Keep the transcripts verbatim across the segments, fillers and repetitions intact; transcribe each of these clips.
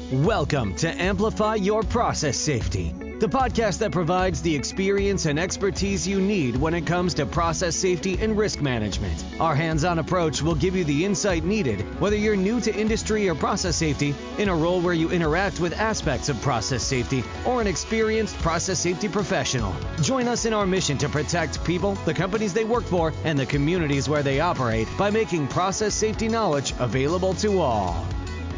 Welcome to Amplify Your Process Safety, the podcast that provides the experience and expertise you need when it comes to process safety and risk management. Our hands-on approach will give you the insight needed, whether you're new to industry or process safety, in a role where you interact with aspects of process safety, or an experienced process safety professional. Join us in our mission to protect people, the companies they work for, and the communities where they operate by making process safety knowledge available to all.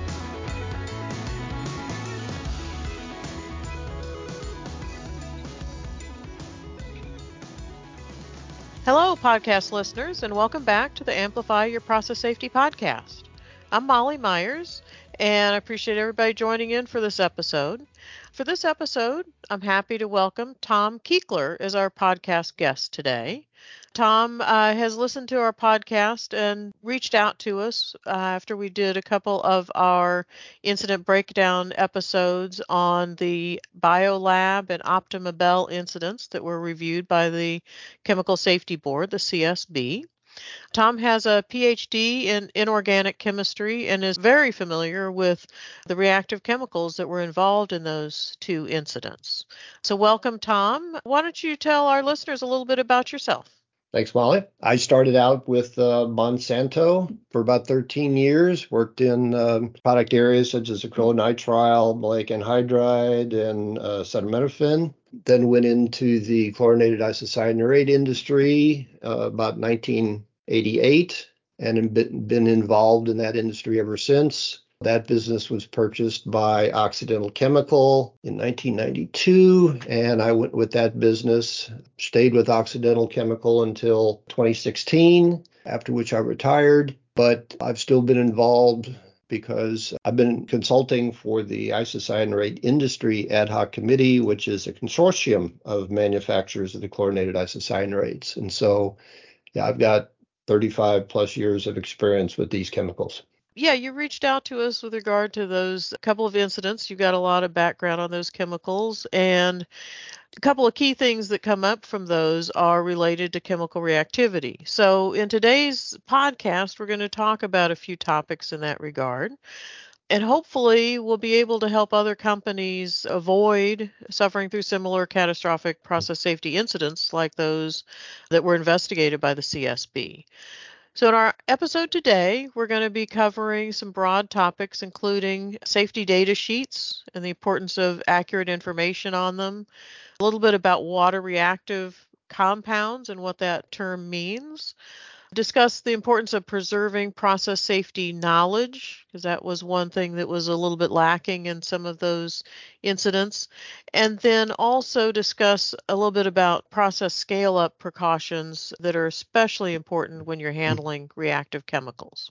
Hello, podcast listeners, and welcome back to the Amplify Your Process Safety podcast. I'm Molly Myers, and I appreciate everybody joining in for this episode. For this episode, I'm happy to welcome Tom Kuechler as our podcast guest today. Tom uh, has listened to our podcast and reached out to us uh, after we did a couple of our incident breakdown episodes on the BioLab and Optima-Bell incidents that were reviewed by the Chemical Safety Board, the C S B. Tom has a P H D in inorganic chemistry and is very familiar with the reactive chemicals that were involved in those two incidents. So welcome, Tom. Why don't you tell our listeners a little bit about yourself? Thanks, Molly. I started out with uh, Monsanto for about thirteen years, worked in um, product areas such as acrylonitrile, maleic anhydride, and uh, acetaminophen. Then went into the chlorinated isocyanurate industry uh, about nineteen eighty-eight and have been, been involved in that industry ever since. That business was purchased by Occidental Chemical in nineteen ninety-two, and I went with that business, stayed with Occidental Chemical until twenty sixteen, after which I retired. But I've still been involved because I've been consulting for the Isocyanurate Industry Ad Hoc Committee, which is a consortium of manufacturers of the chlorinated isocyanurates. And so, yeah, I've got thirty-five plus years of experience with these chemicals. Yeah, you reached out to us with regard to those couple of incidents. You've got a lot of background on those chemicals, and a couple of key things that come up from those are related to chemical reactivity. So in today's podcast, we're going to talk about a few topics in that regard. And hopefully we'll be able to help other companies avoid suffering through similar catastrophic process safety incidents like those that were investigated by the C S B. So in our episode today, we're going to be covering some broad topics, including safety data sheets and the importance of accurate information on them, a little bit about water reactive compounds and what that term means, discuss the importance of preserving process safety knowledge, because that was one thing that was a little bit lacking in some of those incidents, and then also discuss a little bit about process scale-up precautions that are especially important when you're handling reactive chemicals.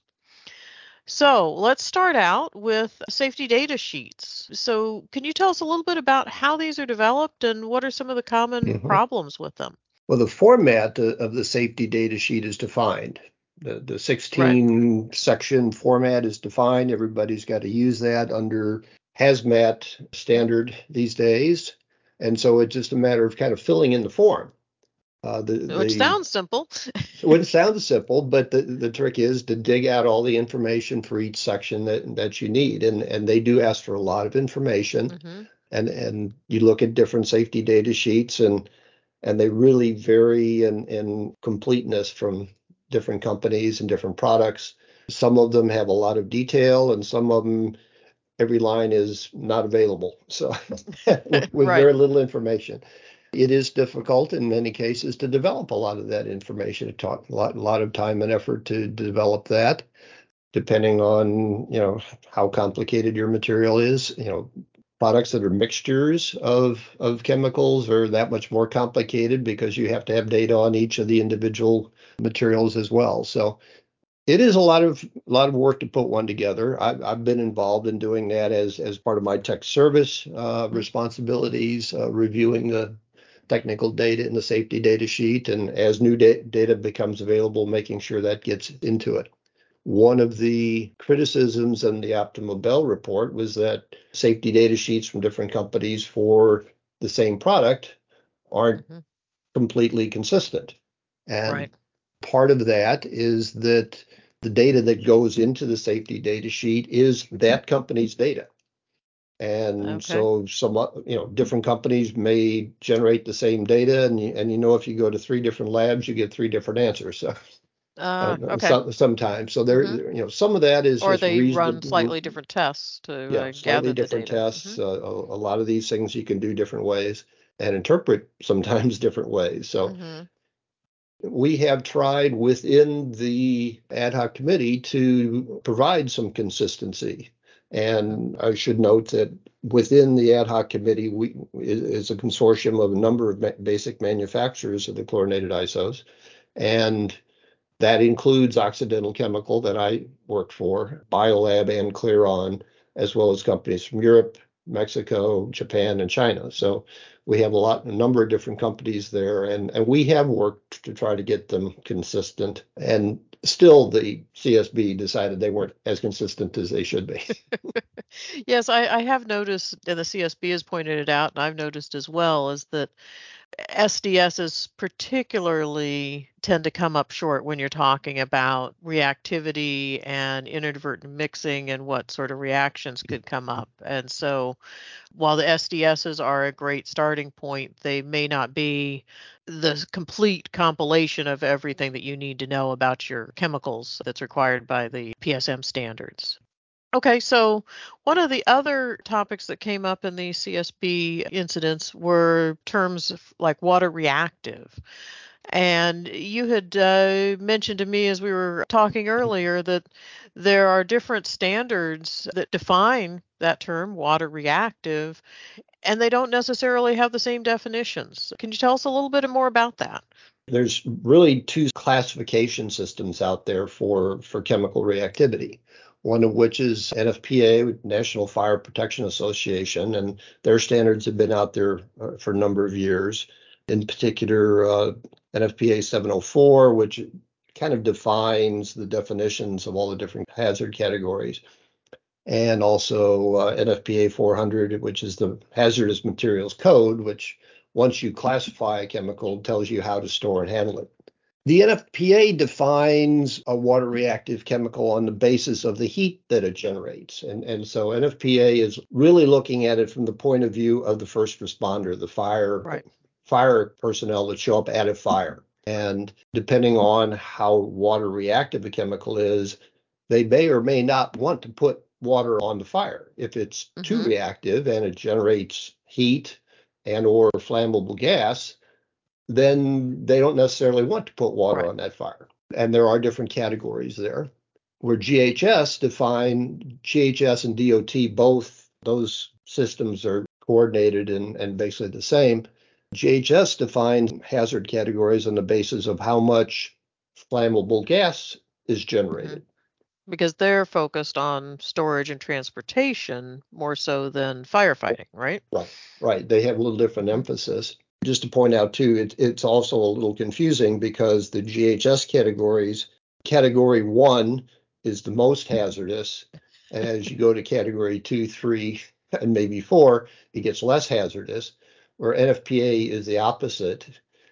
So let's start out with safety data sheets. So can you tell us a little bit about how these are developed and what are some of the common mm-hmm. problems with them? Well, the format of the safety data sheet is defined. The, the sixteen right. section format is defined. Everybody's got to use that under hazmat standard these days. And so it's just a matter of kind of filling in the form. Uh, the, Which the, sounds simple. Well, it sounds simple, but the, the trick is to dig out all the information for each section that, that you need. And, and they do ask for a lot of information. Mm-hmm. And, and you look at different safety data sheets, and and they really vary in, in completeness from different companies and different products. Some of them have a lot of detail, and some of them, every line is not available. So with right. very little information. It is difficult in many cases to develop a lot of that information. It took a lot, a lot of time and effort to develop that, depending on, you know, how complicated your material is. You know, products that are mixtures of, of chemicals are that much more complicated because you have to have data on each of the individual materials as well. So it is a lot of a lot of work to put one together. I've, I've been involved in doing that as, as part of my tech service uh, responsibilities, uh, reviewing the technical data in the safety data sheet, and as new da- data becomes available, making sure that gets into it. One of the criticisms in the Optima-Bell report was that safety data sheets from different companies for the same product aren't mm-hmm. completely consistent. And right. part of that is that the data that goes into the safety data sheet is that company's data. And Okay. so some, uh, you know, different companies may generate the same data, and you, and you know, if you go to three different labs, you get three different answers. So Uh, uh, okay. some, sometimes, so there, hmm there- you know, some of that is Or just they run reasonable. slightly different tests to Yeah, uh, slightly gather the different data. hmm tests. Uh, a, a lot of these things you can do different ways and interpret sometimes different ways. So hmm we have tried within the ad hoc committee to provide some consistency. And I should note that within the ad hoc committee, we is a consortium of a number of ma- basic manufacturers of the chlorinated isos. And that includes Occidental Chemical that I worked for, Biolab and Clearon, as well as companies from Europe, Mexico, Japan, and China. So we have a lot, a number of different companies there, and, and we have worked to try to get them consistent. And still, the C S B decided they weren't as consistent as they should be. Yes, I, I have noticed, and the C S B has pointed it out, and I've noticed as well, is that S D Ss particularly tend to come up short when you're talking about reactivity and inadvertent mixing and what sort of reactions could come up. And so while the S D Ss are a great starting point, they may not be the complete compilation of everything that you need to know about your chemicals that's required by the P S M standards. Okay, so one of the other topics that came up in the C S B incidents were terms of, like water reactive. And you had uh, mentioned to me as we were talking earlier that there are different standards that define that term, water reactive, and they don't necessarily have the same definitions. Can you tell us a little bit more about that? There's really two classification systems out there for, for chemical reactivity. One of which is N F P A, National Fire Protection Association, and their standards have been out there uh, for a number of years. In particular, uh, N F P A seven oh four, which kind of defines the definitions of all the different hazard categories, and also uh, N F P A four hundred, which is the Hazardous Materials Code, which once you classify a chemical, tells you how to store and handle it. The N F P A defines a water reactive chemical on the basis of the heat that it generates. And, and so N F P A is really looking at it from the point of view of the first responder, the fire, Right. fire personnel that show up at a fire. And depending on how water reactive a chemical is, they may or may not want to put water on the fire. If it's too Mm-hmm. reactive and it generates heat and or flammable gas, then they don't necessarily want to put water Right. on that fire. And there are different categories there. Where G H S define G H S and D O T, both those systems are coordinated and, and basically the same. G H S defines hazard categories on the basis of how much flammable gas is Mm-hmm. generated. Because they're focused on storage and transportation more so than firefighting, right? Right, right. They have a little different Mm-hmm. emphasis. Just to point out too, it, it's also a little confusing because the G H S categories, category one is the most hazardous. And as you go to category two, three, and maybe four, it gets less hazardous, where N F P A is the opposite.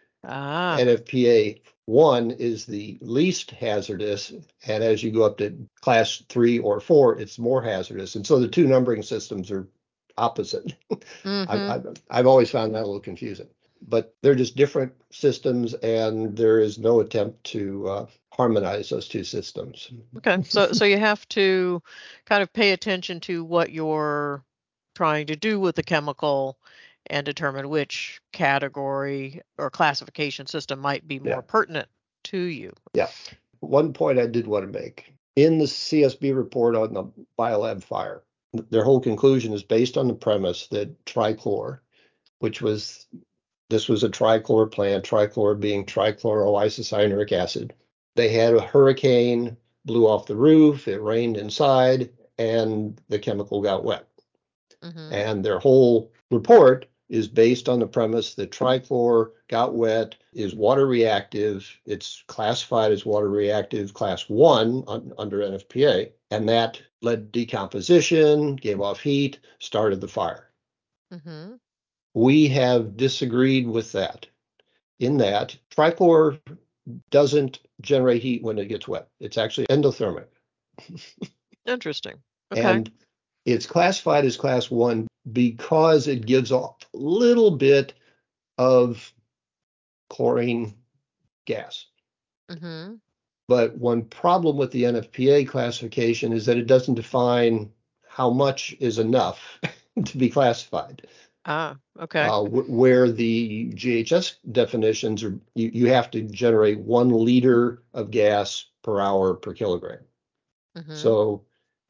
Ah, N F P A one is the least hazardous, and as you go up to class three or four, it's more hazardous. And so the two numbering systems are opposite. I've, mm-hmm. I've, I've always found that a little confusing, but they're just different systems, and there is no attempt to uh, harmonize those two systems. Okay. So so you have to kind of pay attention to what you're trying to do with the chemical and determine which category or classification system might be Yeah, more pertinent to you. yeah. One point I did want to make in the C S B report on the Biolab fire, their whole conclusion is based on the premise that trichlor, which was this was a trichlor plant, trichlor being trichloroisocyanuric acid. They had a hurricane, blew off the roof, it rained inside, and the chemical got wet. Mm-hmm. And their whole report is based on the premise that trichlor got wet, is water reactive. It's classified as water reactive class one un, under N F P A, and that led to decomposition, gave off heat, started the fire. Mm-hmm. We have disagreed with that, in that trichlor doesn't generate heat when it gets wet. It's actually endothermic. Interesting. Okay. And It's classified as class one because it gives off a little bit of chlorine gas. Mm-hmm. But one problem with the N F P A classification is that it doesn't define how much is enough to be classified. Ah, okay. Uh, wh- where the G H S definitions are, you, you have to generate one liter of gas per hour per kilogram. Mm-hmm. So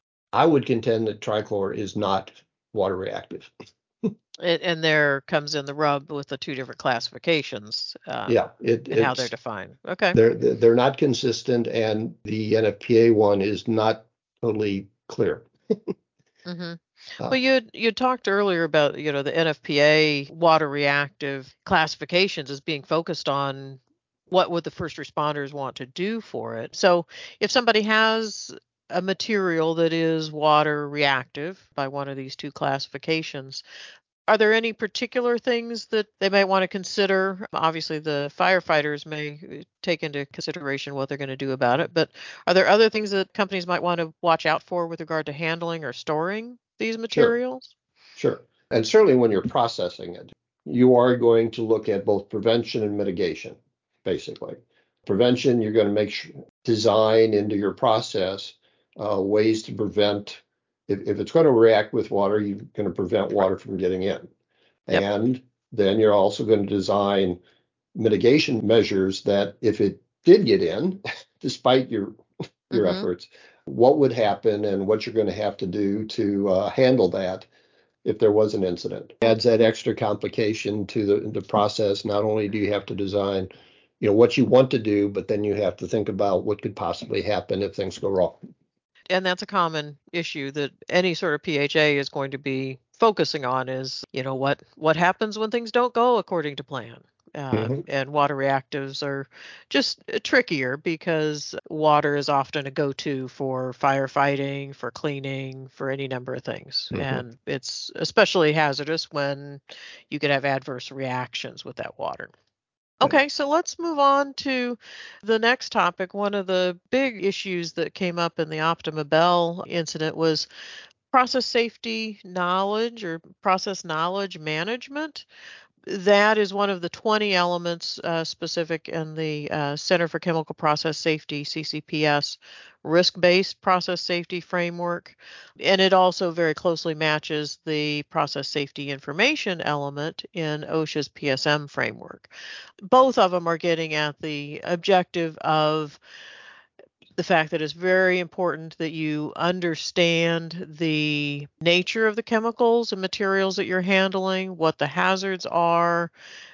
I would contend that trichlor is not water reactive. And, and there comes in the rub with the two different classifications um, Yeah, it, and how they're it's defined. Okay. they're they're not consistent, and the N F P A one is not totally clear. Mm-hmm. Uh, Well, you had, you talked earlier about, you know, the N F P A water reactive classifications as being focused on what would the first responders want to do for it. So if somebody has a material that is water reactive by one of these two classifications, are there any particular things that they might want to consider? Obviously, the firefighters may uh, take into consideration what they're going to do about it, but are there other things that companies might want to watch out for with regard to handling or storing these sure, materials? sure. And certainly when you're processing it, you are going to look at both prevention and mitigation, basically. Prevention, you're going to make sure, design into your process uh, ways to prevent, if, if it's going to react with water, you're going to prevent water from getting in. Yep. And then you're also going to design mitigation measures that if it did get in, despite your your Mm-hmm. efforts, what would happen and what you're going to have to do to uh, handle that if there was an incident. Adds that extra complication to the, the process. Not only do you have to design, you know, what you want to do, but then you have to think about what could possibly happen if things go wrong. And that's a common issue that any sort of P H A is going to be focusing on is, you know, what what happens when things don't go according to plan. Uh, Mm-hmm. and water reactives are just uh, trickier because water is often a go-to for firefighting, for cleaning, for any number of things. Mm-hmm. And it's especially hazardous when you could have adverse reactions with that water. Yeah. Okay, so let's move on to the next topic. One of the big issues that came up in the Optima Bell incident was process safety knowledge or process knowledge management. That is one of the twenty elements uh, specific in the uh, Center for Chemical Process Safety, C C P S, risk-based process safety framework. And it also very closely matches the process safety information element in OSHA's P S M framework. Both of them are getting at the objective of the fact that it's very important that you understand the nature of the chemicals and materials that you're handling, what the hazards are,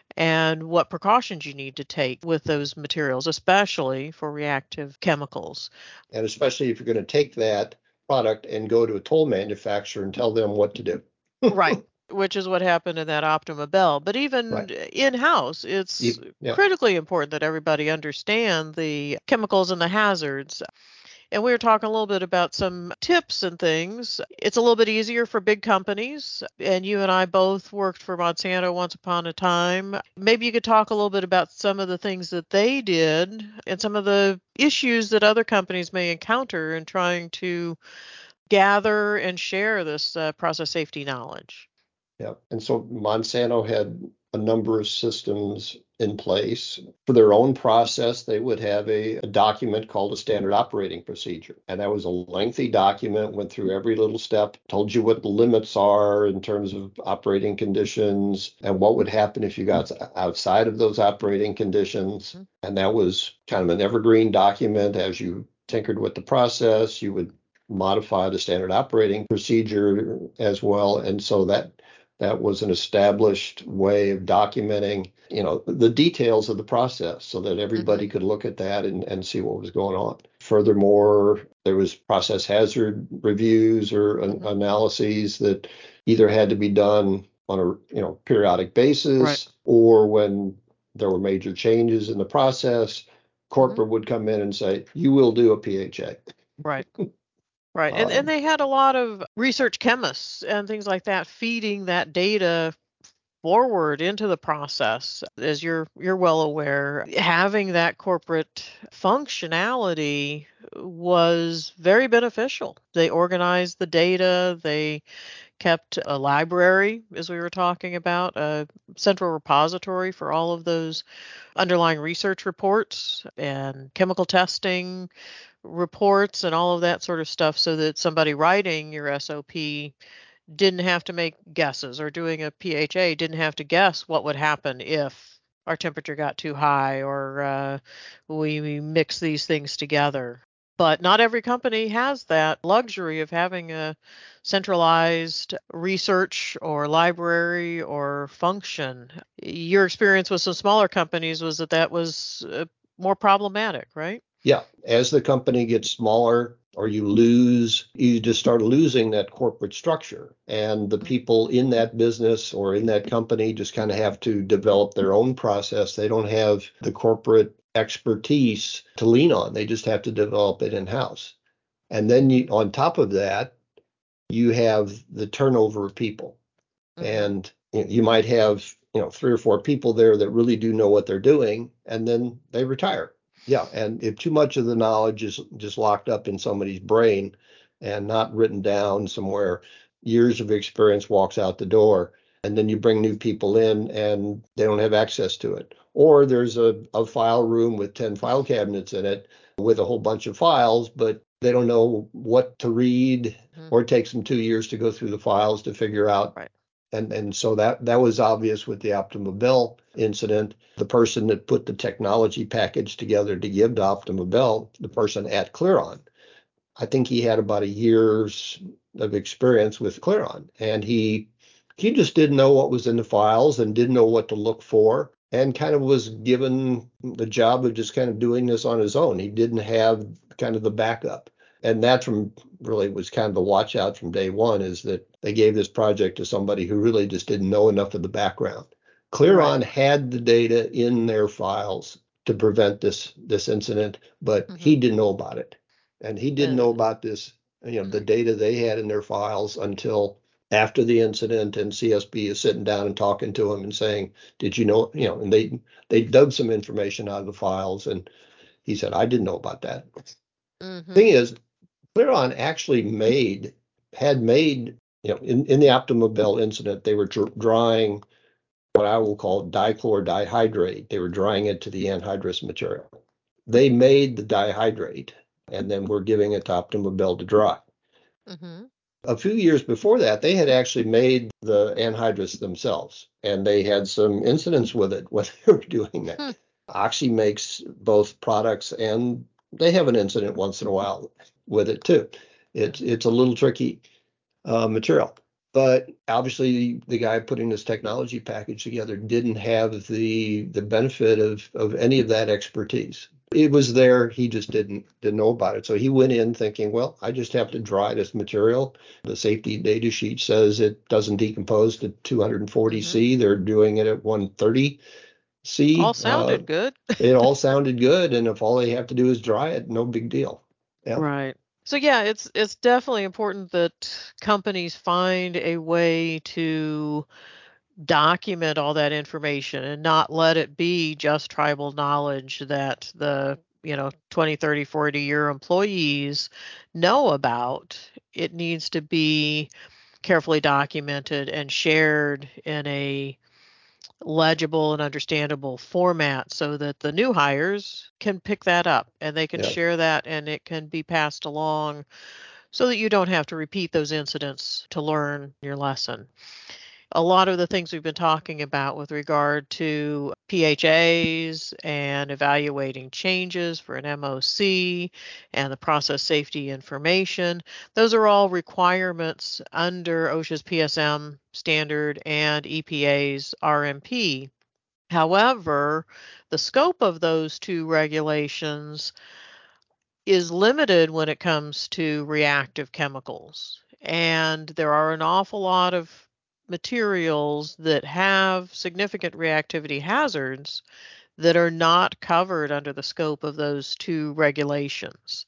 and what precautions you need to take with those materials, especially for reactive chemicals. And especially if you're going to take that product and go to a toll manufacturer and tell them what to do. Right. Which is what happened in that Optima Bell. But even Right. in-house, it's Yeah. critically important that everybody understand the chemicals and the hazards. And we were talking a little bit about some tips and things. It's a little bit easier for big companies, and you and I both worked for Monsanto once upon a time. Maybe you could talk a little bit about some of the things that they did and some of the issues that other companies may encounter in trying to gather and share this uh, process safety knowledge. Yeah. And so Monsanto had a number of systems in place. For their own process, they would have a, a document called a standard operating procedure. And that was a lengthy document, went through every little step, told you what the limits are in terms of operating conditions and what would happen if you got outside of those operating conditions. Mhm. And that was kind of an evergreen document. As you tinkered with the process, you would modify the standard operating procedure as well. And so that that was an established way of documenting, you know, the details of the process so that everybody Mhm. could look at that and, and see what was going on. Furthermore, there was process hazard reviews or an, Mhm. analyses that either had to be done on a, you know, periodic Right. basis or when there were major changes in the process, Mhm. corporate would come in and say, you will do a P H A. Right. Right. And and Um, they had a lot of research chemists and things like that feeding that data forward into the process, as you're you're well aware, having that corporate functionality was very beneficial. They organized the data, they kept a library, as we were talking about, a central repository for all of those underlying research reports and chemical testing reports and all of that sort of stuff, so that somebody writing your S O P didn't have to make guesses, or doing a P H A didn't have to guess what would happen if our temperature got too high, or uh, we, we mix these things together. But not every company has that luxury of having a centralized research or library or function. Your experience with some smaller companies was that that was uh, more problematic, right? Yeah, as the company gets smaller or you lose, you just start losing that corporate structure. And the people in that business or in that company just kind of have to develop their own process. They don't have the corporate expertise to lean on. They just have to develop it in-house. And then you, on top of that, you have the turnover of people. Mm-hmm. And you know, you might have, you know, three or four people there that really do know what they're doing, and then they retire. Yeah, and if too much of the knowledge is just locked up in somebody's brain and not written down somewhere, years of experience walks out the door, and then you bring new people in and they don't have access to it. Or there's a, a file room with ten file cabinets in it with a whole bunch of files, but they don't know what to read, mm-hmm. or it takes them two years to go through the files to figure out. Right. And and so that that was obvious with the Optima-Bell incident. The person that put the technology package together to give to Optima-Bell, the person at Clearon, I think he had about a year's of experience with Clearon, and he he just didn't know what was in the files and didn't know what to look for, and kind of was given the job of just kind of doing this on his own. He didn't have kind of the backup. And that from really was kind of the watch out from day one, is that they gave this project to somebody who really just didn't know enough of the background. Clearon right. had the data in their files to prevent this this incident, but mm-hmm. he didn't know about it. And he didn't uh, know about this, you know, the data they had in their files until after the incident, and C S B is sitting down and talking to him and saying, did you know, you know, and they they dug some information out of the files, and he said, I didn't know about that. Mm-hmm. Thing is, Clearon actually made, had made, you know, in, in the Optima-Bell incident, they were dr- drying what I will call dichlor dihydrate. They were drying it to the anhydrous material. They made the dihydrate and then were giving it to Optima-Bell to dry. Mm-hmm. A few years before that, they had actually made the anhydrous themselves, and they had some incidents with it when they were doing that. Hmm. Oxy makes both products, and they have an incident once in a while with it too. It's it's a little tricky uh, material, but obviously the guy putting this technology package together didn't have the the benefit of of any of that expertise. It was there, he just didn't didn't know about it. So he went in thinking, well, I just have to dry this material. The safety data sheet says it doesn't decompose to two hundred forty mm-hmm. C. They're doing it at one thirty C. All sounded uh, good. It all sounded good, and if all they have to do is dry it, no big deal. Yeah. Right. So yeah, it's it's definitely important that companies find a way to document all that information and not let it be just tribal knowledge that the, you know, twenty, thirty, forty year employees know about. It needs to be carefully documented and shared in a legible and understandable format, so that the new hires can pick that up and they can yeah. share that, and it can be passed along so that you don't have to repeat those incidents to learn your lesson. A lot of the things we've been talking about with regard to P H As and evaluating changes for an M O C and the process safety information, those are all requirements under OSHA's P S M standard and E P A's R M P. However, the scope of those two regulations is limited when it comes to reactive chemicals. And there are an awful lot of materials that have significant reactivity hazards that are not covered under the scope of those two regulations.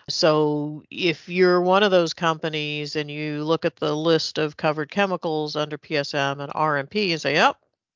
So if you're one of those companies and you look at the list of covered chemicals under P S M and R M P and say, yep,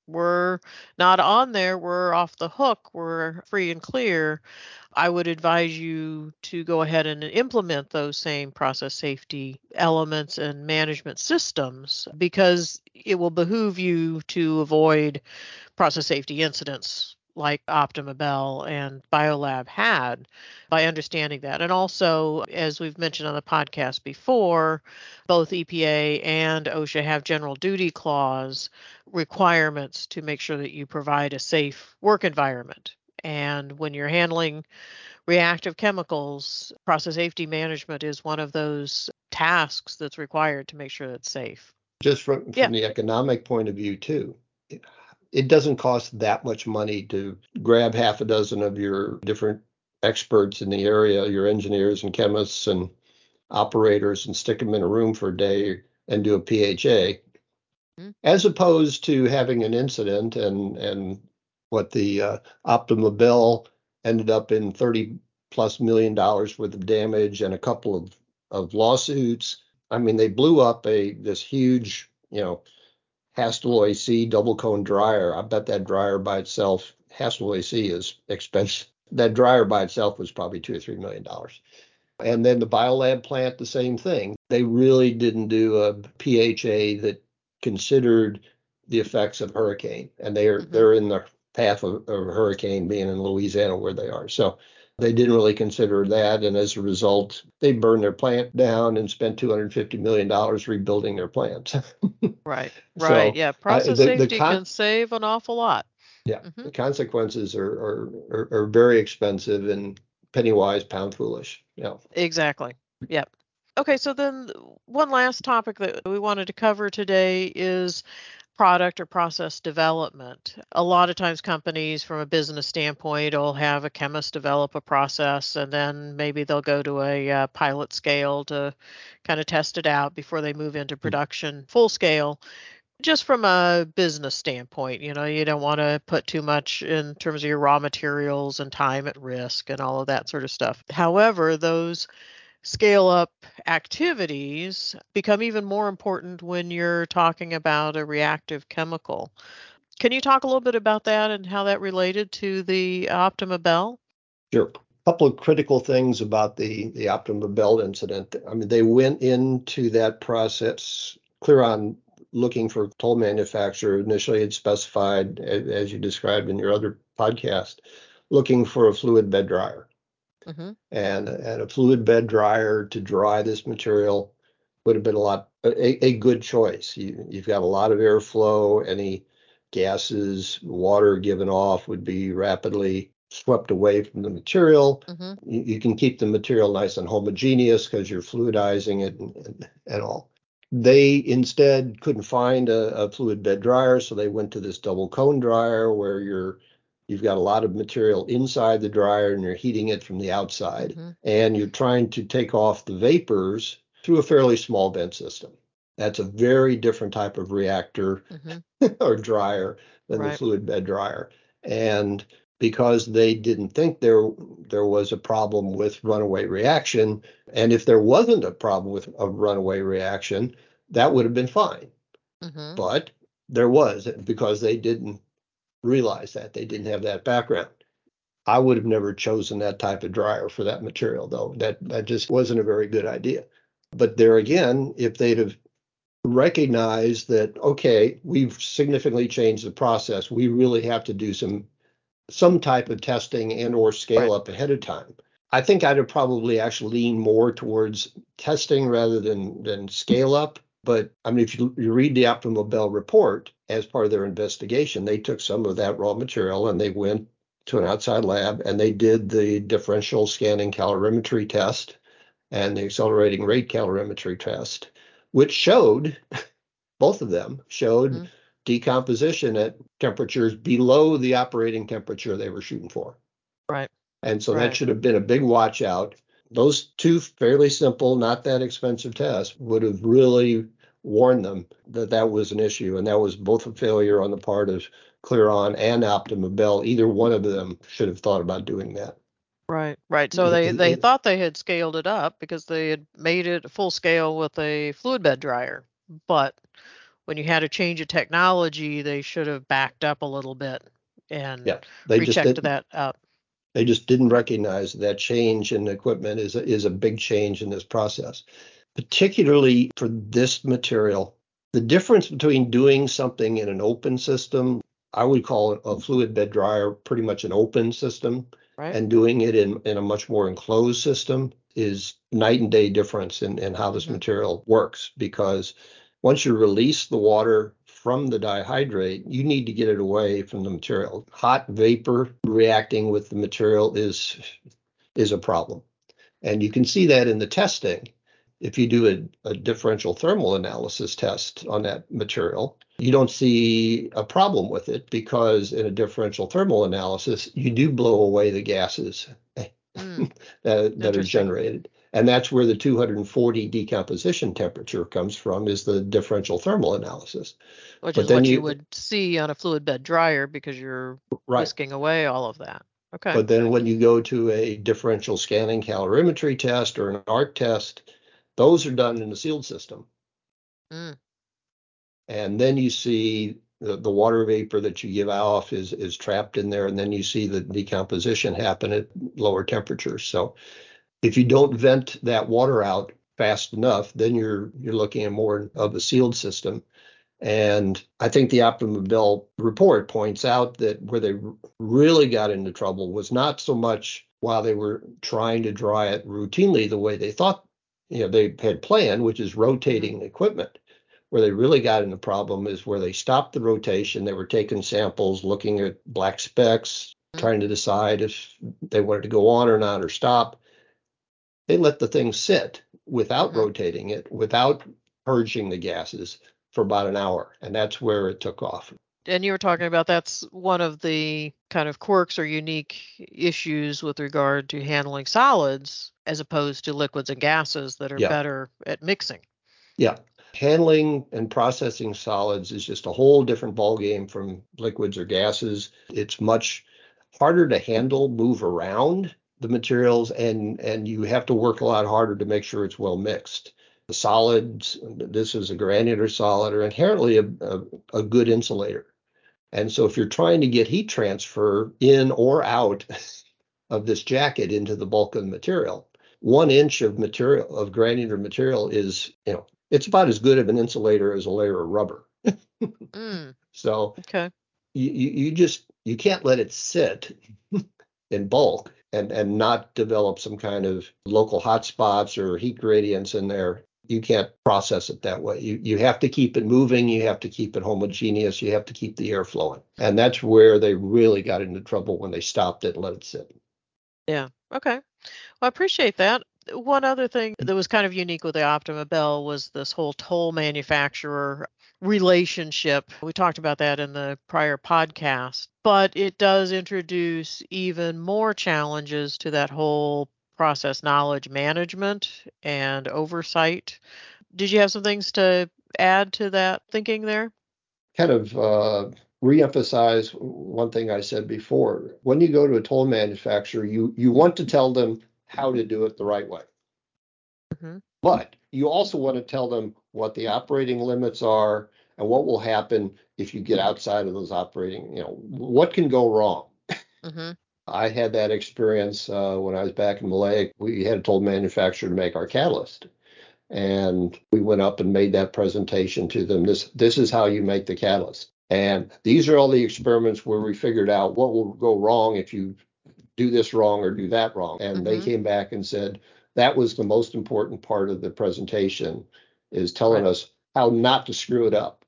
we're not on there, we're off the hook, we're free and clear, I would advise you to go ahead and implement those same process safety elements and management systems because it will behoove you to avoid process safety incidents like Optima Bell and Biolab had by understanding that. And also, as we've mentioned on the podcast before, both E P A and OSHA have general duty clause requirements to make sure that you provide a safe work environment. And when you're handling reactive chemicals, process safety management is one of those tasks that's required to make sure it's safe. Just from, Yeah. from the economic point of view, too, it, it doesn't cost that much money to grab half a dozen of your different experts in the area, your engineers and chemists and operators, and stick them in a room for a day and do a P H A, mm-hmm. as opposed to having an incident and, and what the uh, Optima Bell ended up in thirty plus million dollars worth of damage and a couple of, of lawsuits. I mean, they blew up a this huge, you know, Hastelloy C double cone dryer. I bet that dryer by itself, Hastelloy C is expensive. That dryer by itself was probably two or three million dollars. And then the Biolab plant, the same thing. They really didn't do a P H A that considered the effects of hurricane, and they're mm-hmm. they're in the path of, of a hurricane being in Louisiana where they are. So they didn't really consider that, and as a result, they burned their plant down and spent two hundred fifty million dollars rebuilding their plant. Right, so, right, yeah. Process uh, the, safety the con- can save an awful lot. Yeah, mm-hmm. The consequences are, are are are very expensive and penny wise, pound foolish. Yeah, exactly. Yep. Okay, so then one last topic that we wanted to cover today is product or process development. A lot of times companies from a business standpoint will have a chemist develop a process and then maybe they'll go to a uh, pilot scale to kind of test it out before they move into production full scale. Just from a business standpoint, you know, you don't want to put too much in terms of your raw materials and time at risk and all of that sort of stuff. However, those scale up activities become even more important when you're talking about a reactive chemical. Can you talk a little bit about that and how that related to the Optima Bell? Sure. A couple of critical things about the, the Optima Bell incident. I mean, they went into that process clear on looking for toll manufacturer. Initially had specified, as you described in your other podcast, looking for a fluid bed dryer. Mm-hmm. And, and a fluid bed dryer to dry this material would have been a lot a, a good choice. You, you've got a lot of airflow. Any gases, water given off would be rapidly swept away from the material. Mm-hmm. You, you can keep the material nice and homogeneous because you're fluidizing it and, and, and all. They instead couldn't find a, a fluid bed dryer, so they went to this double cone dryer where you're You've got a lot of material inside the dryer and you're heating it from the outside. Mm-hmm. And you're trying to take off the vapors through a fairly small vent system. That's a very different type of reactor mm-hmm. or dryer than right. the fluid bed dryer. And because they didn't think there, there was a problem with runaway reaction, and if there wasn't a problem with a runaway reaction, that would have been fine. Mm-hmm. But there was, because they didn't realize that they didn't have that background. I would have never chosen that type of dryer for that material, though. That that just wasn't a very good idea. But there again, if they'd have recognized that, okay, we've significantly changed the process, we really have to do some some type of testing and or scale right. up ahead of time. I think I'd have probably actually leaned more towards testing rather than than scale up. But I mean, if you, you read the Optima Bell report, as part of their investigation, they took some of that raw material and they went to an outside lab and they did the differential scanning calorimetry test and the accelerating rate calorimetry test, which showed, both of them showed mm-hmm. decomposition at temperatures below the operating temperature they were shooting for. Right. And so right. that should have been a big watch out. Those two fairly simple, not that expensive tests would have really warned them that that was an issue. And that was both a failure on the part of Clearon and Optima Bell. Either one of them should have thought about doing that. Right, right. So they, they thought they had scaled it up because they had made it full scale with a fluid bed dryer. But when you had a change of technology, they should have backed up a little bit and Yeah, they just rechecked didn't. that up. They just didn't recognize that change in equipment is a, is a big change in this process, particularly for this material. The difference between doing something in an open system, I would call it a fluid bed dryer, pretty much an open system, Right. and doing it in, in a much more enclosed system is night and day difference in, in how this Mhm. material works. Because once you release the water from the dihydrate, you need to get it away from the material. Hot vapor reacting with the material is is a problem. And you can see that in the testing. If you do a, a differential thermal analysis test on that material, you don't see a problem with it because in a differential thermal analysis, you do blow away the gases Mm, that, that are interesting. generated. And that's where the two hundred forty decomposition temperature comes from, is the differential thermal analysis. Which But is then what you you, would see on a fluid bed dryer because you're right. whisking away all of that. Okay. But then when you go to a differential scanning calorimetry test or an ARC test, those are done in a sealed system. Mm, And then you see the, the water vapor that you give off is, is trapped in there. And then you see the decomposition happen at lower temperatures. So if you don't vent that water out fast enough, then you're you're looking at more of a sealed system. And I think the OptimaBell report points out that where they really got into trouble was not so much while they were trying to dry it routinely the way they thought, you know, they had planned, which is rotating mhm. equipment. Where they really got into problem is where they stopped the rotation. They were taking samples, looking at black specks, Mm, trying to decide if they wanted to go on or not or stop. They let the thing sit without mhm. rotating it, without purging the gases for about an hour. And that's where it took off. And you were talking about that's one of the kind of quirks or unique issues with regard to handling solids as opposed to liquids and gases that are Yeah. better at mixing. Yeah. Handling and processing solids is just a whole different ballgame from liquids or gases. It's much harder to handle, move around the materials, and and you have to work a lot harder to make sure it's well mixed. The solids, this is a granular solid, are inherently a, a, a good insulator. And so if you're trying to get heat transfer in or out of this jacket into the bulk of the material, one inch of material of granular material is, you know, it's about as good of an insulator as a layer of rubber. Mm, So okay. you, you, you just you can't let it sit in bulk and and not develop some kind of local hotspots or heat gradients in there. You can't process it that way. You you have to keep it moving. You have to keep it homogeneous. You have to keep the air flowing. And that's where they really got into trouble when they stopped it and let it sit. Yeah. Okay. Well, I appreciate that. One other thing that was kind of unique with the Optima Bell was this whole toll manufacturer relationship. We talked about that in the prior podcast, but it does introduce even more challenges to that whole process knowledge management and oversight. Did you have some things to add to that thinking there? Kind of uh, reemphasize one thing I said before. When you go to a toll manufacturer, you you want to tell them how to do it the right way. Hmm. But you also want to tell them what the operating limits are and what will happen if you get outside of those operating, you know, what can go wrong. Hmm. I had that experience uh, when I was back in Malay. We had a toll manufacturer to make our catalyst. And we went up and made that presentation to them. This this is how you make the catalyst. And these are all the experiments where we figured out what will go wrong if you do this wrong or do that wrong. And they Hmm. came back and said that was the most important part of the presentation, is telling Right. us how not to screw it up.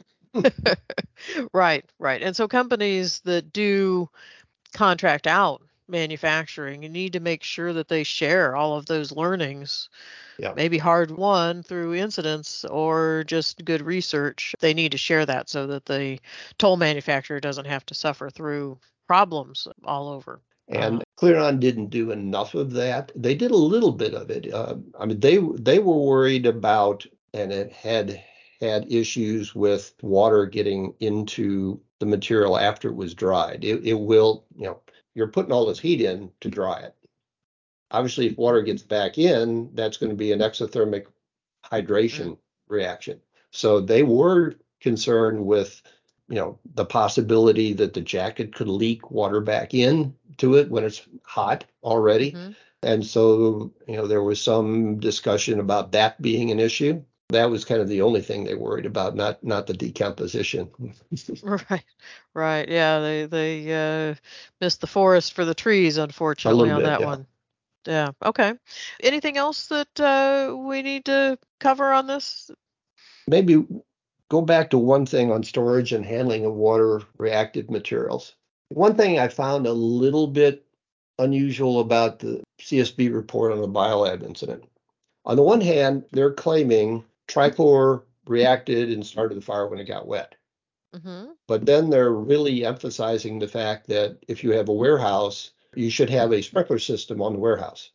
Right, right. And so companies that do contract out manufacturing, you need to make sure that they share all of those learnings, Yeah. maybe hard won through incidents or just good research. They need to share that so that the toll manufacturer doesn't have to suffer through problems all over. Uh, And Clearon didn't do enough of that. They did a little bit of it. Uh, I mean, they they were worried about, and it had had issues with water getting into the material after it was dried. It, it will, you know, you're putting all this heat in to dry it. Obviously, if water gets back in, that's going to be an exothermic mm, hydration reaction. So they were concerned with, you know, the possibility that the jacket could leak water back in to it when it's hot already. Mm-hmm. And so, you know, there was some discussion about that being an issue. That was kind of the only thing they worried about, not not the decomposition. Right, right. Yeah, they they uh, missed the forest for the trees, A unfortunately, little on bit, that yeah. one. Yeah. Okay. Anything else that uh, we need to cover on this? Maybe go back to one thing on storage and handling of water reactive materials. One thing I found a little bit unusual about the C S B report on the biolab incident. On the one hand, they're claiming trichlor reacted and started the fire when it got wet. Mm-hmm. But then they're really emphasizing the fact that if you have a warehouse, you should have a sprinkler system on the warehouse.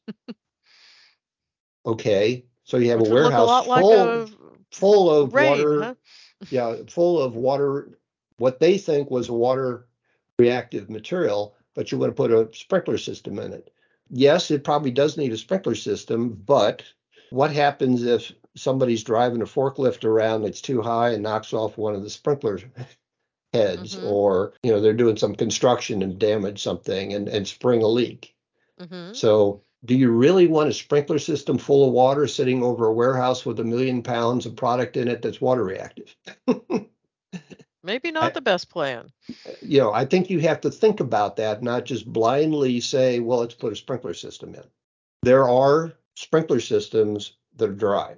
Okay, so you have a Which would look a warehouse lot like full a full of rain, water, huh? yeah, full of water, what they think was water reactive material, but you want to put a sprinkler system in it. Yes, it probably does need a sprinkler system, but what happens if somebody's driving a forklift around that's too high and knocks off one of the sprinkler heads, Mm-hmm. or you know they're doing some construction and damage something and, and spring a leak? Mm-hmm. So do you really want a sprinkler system full of water sitting over a warehouse with a million pounds of product in it that's water reactive? Maybe not I, the best plan. you know, I think you have to think about that, not just blindly say, well, let's put a sprinkler system in. There are sprinkler systems that are dry.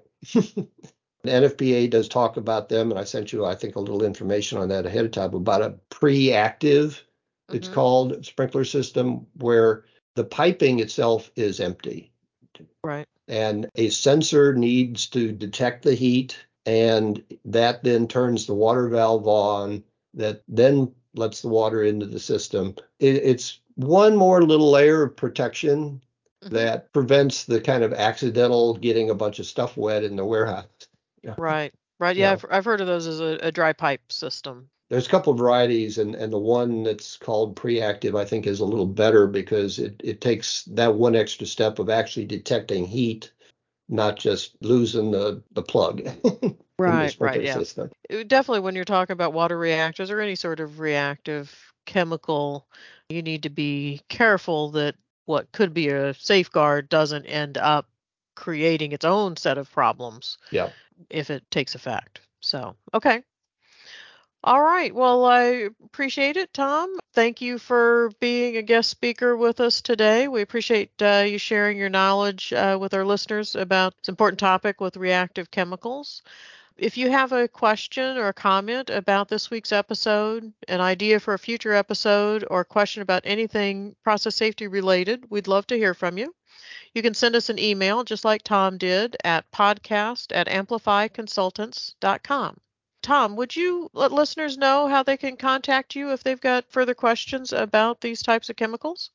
N F P A does talk about them, and I sent you, I think, a little information on that ahead of time about a pre-active, it's Mm-hmm. called, sprinkler system, where the piping itself is empty. Right. And a sensor needs to detect the heat, and that then turns the water valve on, that then lets the water into the system. It, it's one more little layer of protection Mm-hmm. that prevents the kind of accidental getting a bunch of stuff wet in the warehouse. Yeah. Right. Right. You Yeah, know, I've, I've heard of those as a, a dry pipe system. there's a couple of varieties, and, and the one that's called pre-active, I think, is a little better because it, it takes that one extra step of actually detecting heat, not just losing the, the plug in the Right. Right. sprinkler Yeah. system. It- definitely, when you're talking about water reactors or any sort of reactive chemical, you need to be careful that what could be a safeguard doesn't end up creating its own set of problems Yeah. if it takes effect. So, okay. All right. Well, I appreciate it, Tom. Thank you for being a guest speaker with us today. We appreciate uh, you sharing your knowledge uh, with our listeners about this important topic with reactive chemicals. If you have a question or a comment about this week's episode, an idea for a future episode, or a question about anything process safety related, we'd love to hear from you. You can send us an email just like Tom did at podcast at amplify consultants dot com. Tom, would you let listeners know how they can contact you if they've got further questions about these types of chemicals?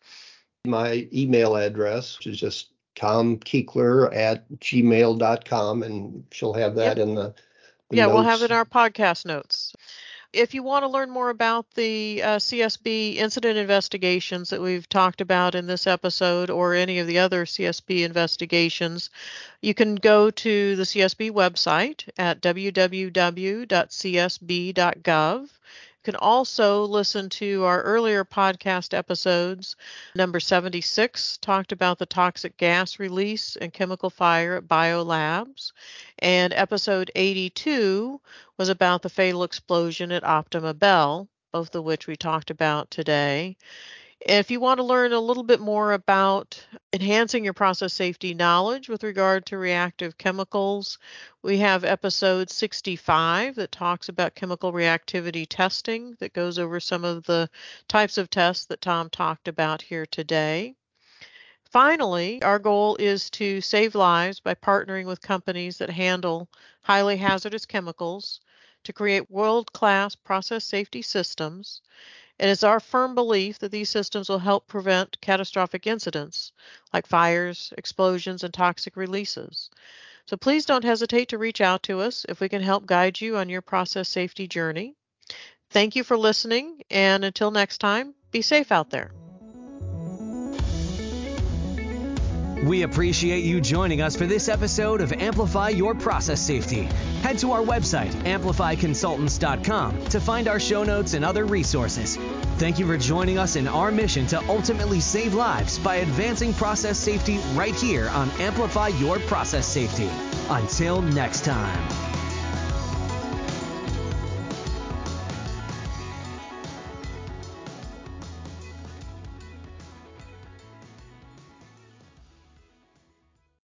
My email address, which is just tom keekler at gmail dot com, and she'll have Yep. that in the, the Yeah, we'll have it notes. in our podcast notes. If you want to learn more about the uh, C S B incident investigations that we've talked about in this episode or any of the other C S B investigations, you can go to the C S B website at w w w dot c s b dot gov. You can also listen to our earlier podcast episodes. Number seventy-six talked about the toxic gas release and chemical fire at biolabs. And episode eighty-two was about the fatal explosion at Optima Bell, both of which we talked about today. If you want to learn a little bit more about enhancing your process safety knowledge with regard to reactive chemicals, we have episode sixty-five that talks about chemical reactivity testing, that goes over some of the types of tests that Tom talked about here today. Finally, our goal is to save lives by partnering with companies that handle highly hazardous chemicals to create world-class process safety systems. It is our firm belief that these systems will help prevent catastrophic incidents like fires, explosions, and toxic releases. So please don't hesitate to reach out to us if we can help guide you on your process safety journey. Thank you for listening, and until next time, be safe out there. We appreciate you joining us for this episode of Amplify Your Process Safety. Head to our website, amplify consultants dot com, to find our show notes and other resources. Thank you for joining us in our mission to ultimately save lives by advancing process safety right here on Amplify Your Process Safety. Until next time.